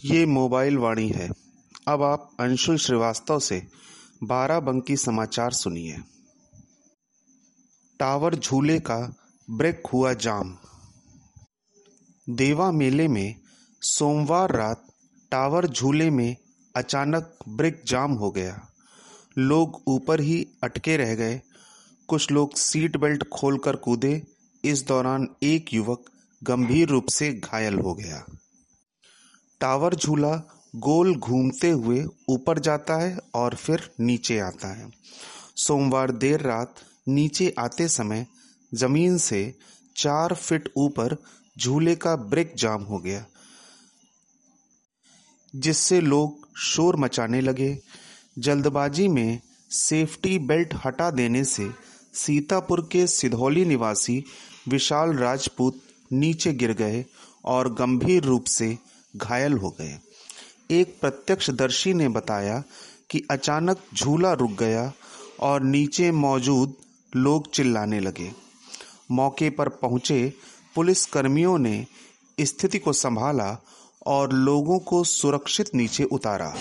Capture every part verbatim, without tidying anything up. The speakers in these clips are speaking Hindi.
ये मोबाइल वाणी है। अब आप अंशुल श्रीवास्तव से बाराबंकी समाचार सुनिए। टावर झूले का ब्रेक हुआ जाम। देवा मेले में सोमवार रात टावर झूले में अचानक ब्रेक जाम हो गया। लोग ऊपर ही अटके रह गए। कुछ लोग सीट बेल्ट खोलकर कूदे। इस दौरान एक युवक गंभीर रूप से घायल हो गया। टावर झूला गोल घूमते हुए ऊपर जाता है और फिर नीचे आता है। सोमवार देर रात नीचे आते समय जमीन से चार फीट ऊपर झूले का ब्रेक जाम हो गया, जिससे लोग शोर मचाने लगे। जल्दबाजी में सेफ्टी बेल्ट हटा देने से सीतापुर के सिधौली निवासी विशाल राजपूत नीचे गिर गए और गंभीर रूप से घायल हो गए। एक प्रत्यक्षदर्शी ने बताया कि अचानक झूला रुक गया और नीचे मौजूद लोग चिल्लाने लगे। मौके पर पहुंचे पुलिस कर्मियों ने स्थिति को संभाला और लोगों को सुरक्षित नीचे उतारा।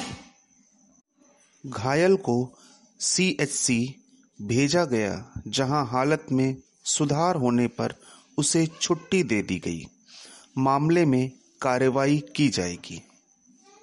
घायल को सी एच सी भेजा गया, जहां हालत में सुधार होने पर उसे छुट्टी दे दी गई। मामले में कार्रवाई की जाएगी।